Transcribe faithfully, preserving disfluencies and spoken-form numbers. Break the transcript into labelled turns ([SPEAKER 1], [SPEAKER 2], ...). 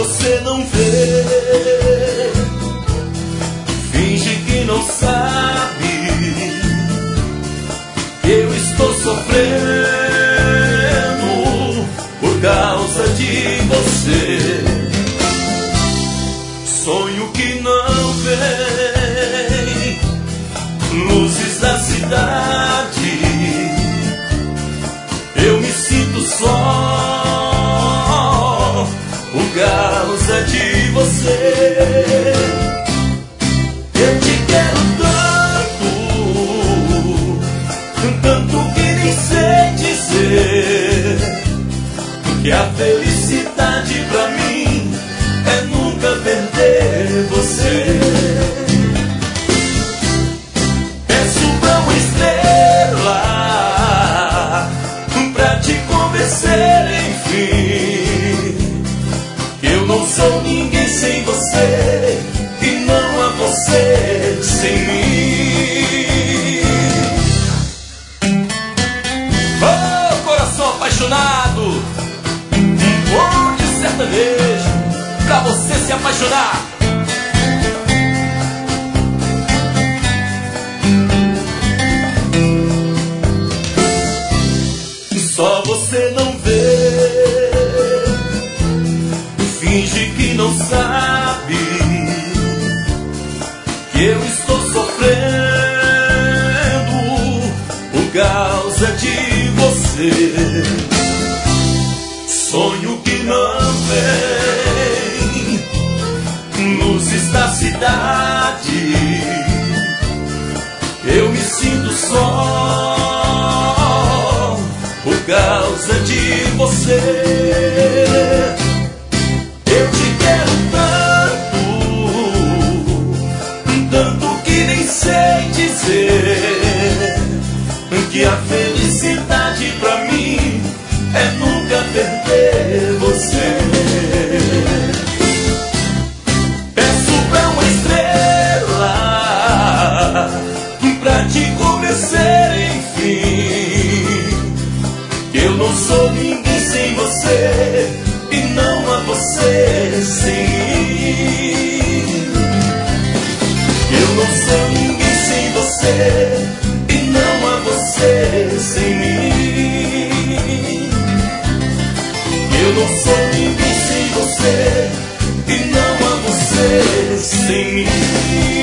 [SPEAKER 1] você não vê, finge que não sabe que eu estou sofrendo por causa de você. Sonho que não vem, luzes da cidade, eu me sinto só por causa de você. Eu te quero tanto, tanto que nem sei dizer que a felicidade pra mim é nunca perder você. Peço pra uma estrela pra te convencer, enfim, que eu não sou ninguém sem você e não há você sem mim. Oh, coração apaixonado, um pouco de sertanejo pra você se apaixonar. Só você não vê, finge que não sabe que eu estou sofrendo por causa de você. Sonho que não vem, luzes da cidade, eu me sinto só por causa de você. Eu te quero tanto, tanto que nem sei dizer que a felicidade pra mim é nunca perder você. Peço pra uma estrela pra te convencer, enfim, que eu não sou ninguém sem você e não há você sem mim. Eu não sou ninguém sem você e não há você sem mim. Eu não sou ninguém sem você e não há você sem mim.